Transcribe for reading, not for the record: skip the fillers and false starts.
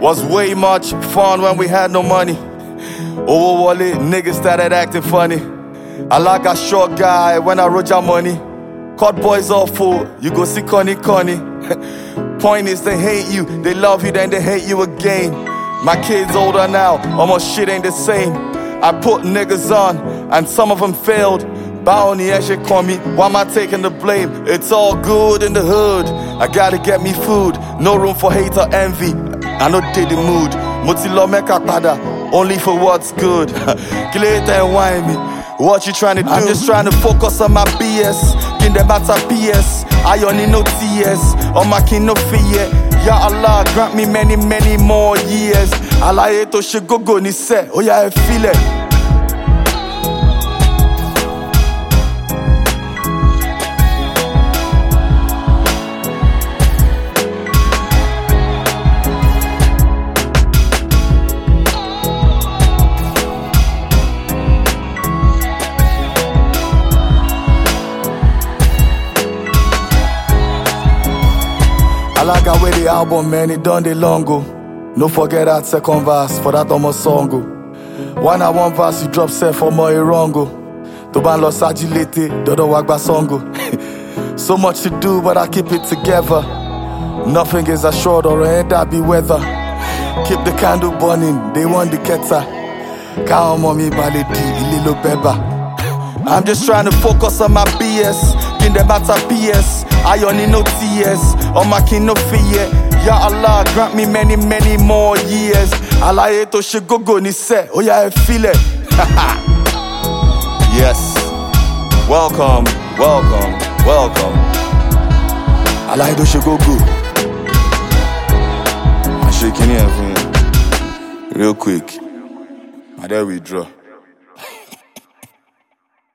Was way much fun when we had no money. Owo wale, niggas started acting funny. I like a short guy when I wrote your money. Cut boys off full, you go see Connie. Point is they hate you, they love you, then they hate you again. My kids older now, almost shit ain't the same. I put niggas on, and some of them failed. Bounty actually call me, why am I taking the blame? It's all good in the hood, I gotta get me food. No room for hate or envy, I no did the mood. Motilo meka pada, only for what's good. Later and whine me, what you trying to do? I'm just trying to focus on my BS. Kin them matter PS, I only no TS. On my kin no fear. Ya Allah, grant me many, many more years. Allah eto she go ni se, oh yeah, I feel it. I like how the album, man, it done the long go. No forget that second verse for that almost song go. One at one verse, you drop set for more wrongo. To ban lost agility, dodo wagba songo. So much to do, but I keep it together. Nothing is assured or ain't that be weather. Keep the candle burning, they want the keta. Count mommy ballet little beba. I'm just trying to focus on my BS. Kin them matter PS, I only no TS. On my kin no fear. Ya Allah, grant me many, many more years. Allah eto she go ni se, oh yeah, I feel it. Yes, welcome. Allah eto she go. I'm shaking here, real quick. And then we draw.